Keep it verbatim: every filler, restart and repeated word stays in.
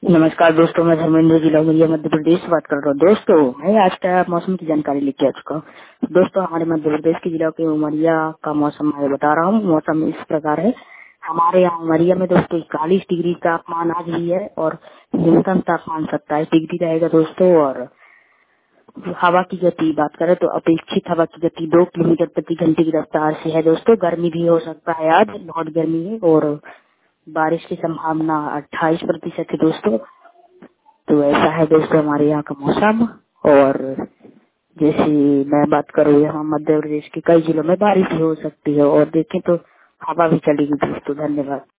नमस्कार दोस्तों, मैं धर्मेंद्र जिला उमरिया मध्य प्रदेश से बात कर रहा हूँ। दोस्तों, मैं आज का मौसम की जानकारी लेके आ चुका हूँ। दोस्तों, हमारे मध्य प्रदेश के जिला के उमरिया का मौसम मैं बता रहा हूँ। मौसम इस प्रकार है। हमारे यहाँ उमरिया में दोस्तों इकतालीस डिग्री तापमान आज भी है और न्यूनतम तापमान सत्ताईस डिग्री रहेगा दोस्तों। और हवा की गति बात करें तो अपेक्षित हवा की गति दो किलोमीटर प्रति घंटे की रफ्तार से है दोस्तों। गर्मी भी हो सकता है, आज बहुत गर्मी है और बारिश की संभावना अट्ठाईस प्रतिशत है दोस्तों। तो ऐसा है दोस्तों हमारे यहाँ का मौसम। और जैसे मैं बात करूँ, यहाँ मध्य प्रदेश के कई जिलों में बारिश भी हो सकती है और देखें तो हवा भी चलेगी दोस्तों। धन्यवाद।